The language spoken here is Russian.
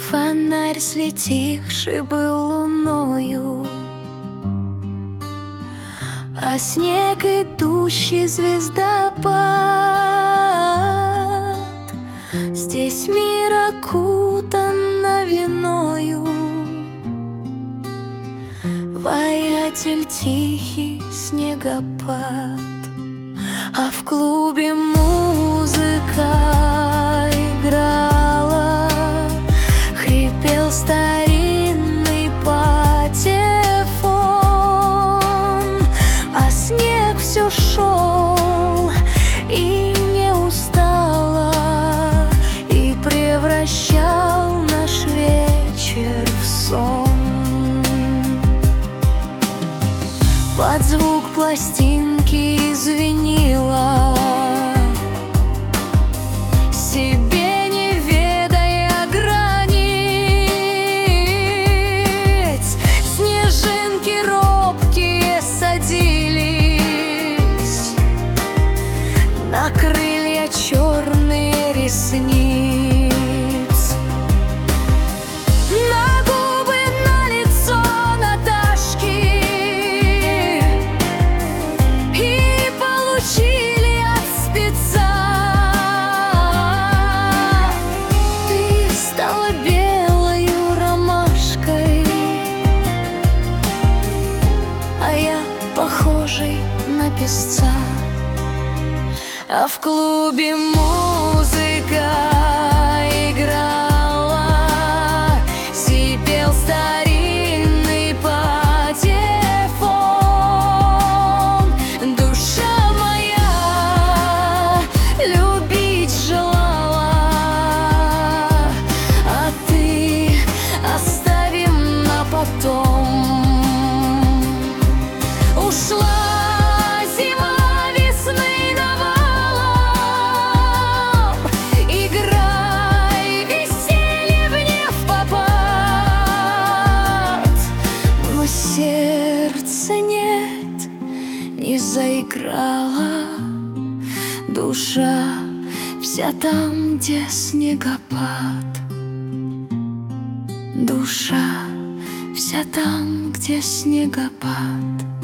Фонарь, светивший был луною, а снег, идущий звездопад. Здесь мир окутан новиною, воятель тихий снегопад. А в клубе музыка играла, хрипел старинный патефон, а снег все шел и не устало, и превращал наш вечер в сон. Под звук пластинки звенела, себе не ведая границ, снежинки робкие садились на крылья черные ресниц, на губы, на лицо Наташки, и получили от спеца. Ты стала белою ромашкой, а я похожей на песца. А в клубе музыка играла, сипел старинный патефон. Душа моя любить желала, а ты оставим на потом. Ушла зима, весны навалом, играй веселье мне впопад. Но сердце нет, не заиграла, душа вся там, где снегопад. Душа вся там, где снегопад.